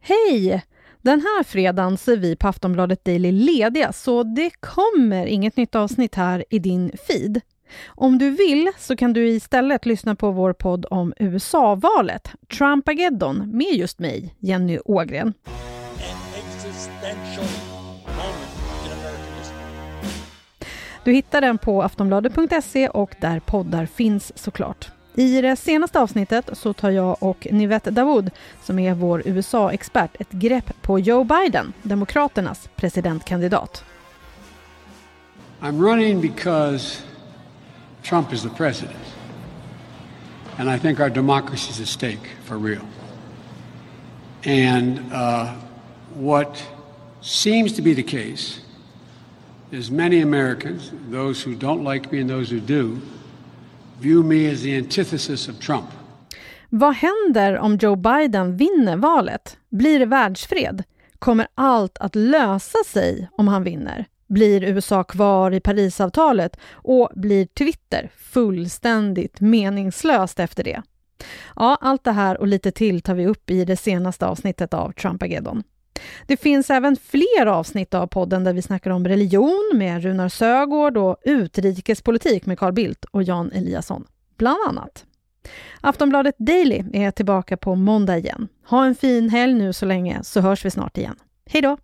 Hej! Den här fredagen så är vi på Aftonbladet Daily lediga så det kommer inget nytt avsnitt här i din feed. Om du vill så kan du istället lyssna på vår podd om USA-valet, Trumpageddon, med just mig, Jenny Ågren. Du hittar den på aftonbladet.se och där poddar finns såklart. I det senaste avsnittet så tar jag och Nivette Dawood, som är vår USA-expert, ett grepp på Joe Biden, demokraternas presidentkandidat. I'm running because Trump is the president. And I think our democracy is at stake for real. And what seems to be the case is many Americans, those who don't like me and those who do, view me as the antithesis of Trump. Vad händer om Joe Biden vinner valet? Blir det världsfred? Kommer allt att lösa sig om han vinner? Blir USA kvar i Parisavtalet? Och blir Twitter fullständigt meningslöst efter det? Ja, allt det här och lite till tar vi upp i det senaste avsnittet av Trumpageddon. Det finns även fler avsnitt av podden där vi snackar om religion med Runar Sögaard och utrikespolitik med Carl Bildt och Jan Eliasson, bland annat. Aftonbladet Daily är tillbaka på måndag igen. Ha en fin helg nu så länge, så hörs vi snart igen. Hej då!